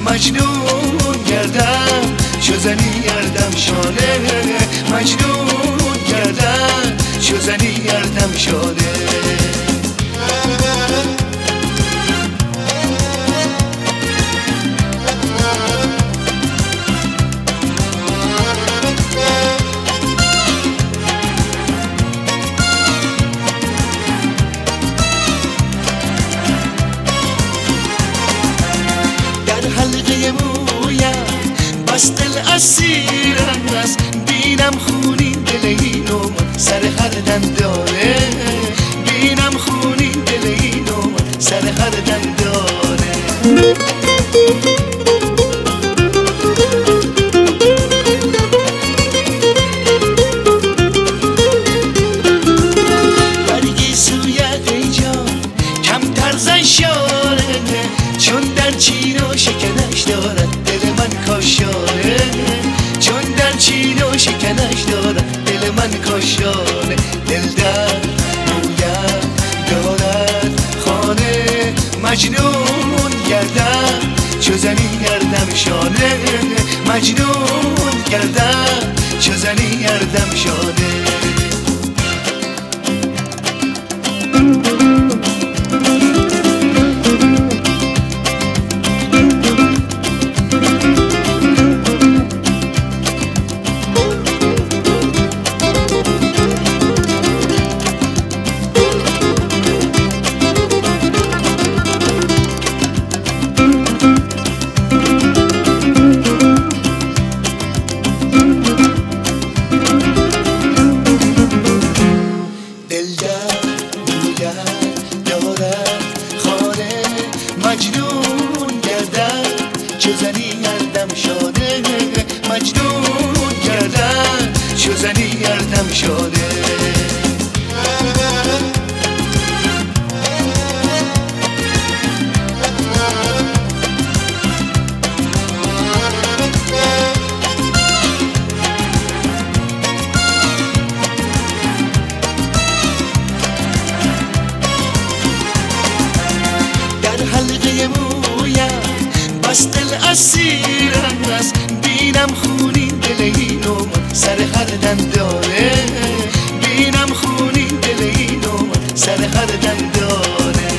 مجنون گردم چو زنی گردم شانه مجنون گردم چو زنی گردم شانه بس دل اسیرم است بینم خونین دل اینو سر خردم داره بینم خونین دل اینو سر خردم داره برگی سویت ای جان کمتر زن شاره چون در چین و شکنش دارد دل من کاشانه چون در چین و شکنش دارد دل من کاشانه دل در رویم دارد خانه مجنون گردم چو زنی گردم شانه مجنون گردم چو زنی گردم شانه مجنون گردم چو زنی گردم شانه مجنون گردم چو زنی گردم شانه بس دل اسیرم است بینم خونین دل اینو سر خردم داره بینم خونین دل اینو سر خردم داره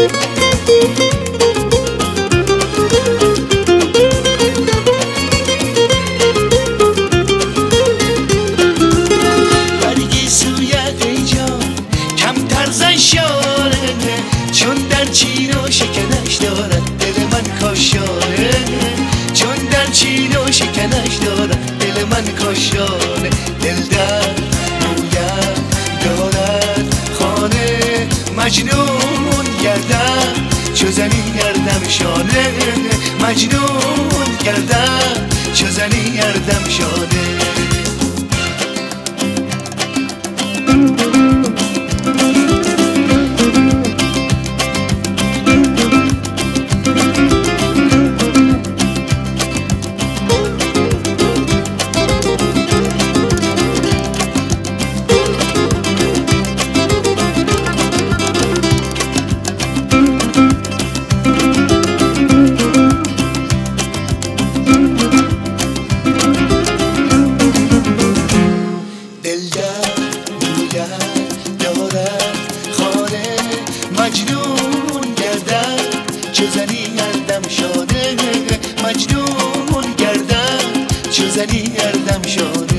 برگی سویت ای جان کمتر زن شاره چون در چین و شکنش دارد دل من کاشانه چون در چین و شکنش دارد دل من کاشانه دل در رویم دارد خانه مجنون گردم چو زنی گردم شانه مجنون گردم چو زنی گردم شانه مجنون گردم چو زنی گردم شانه مجنون گردم چو زنی گردم شانه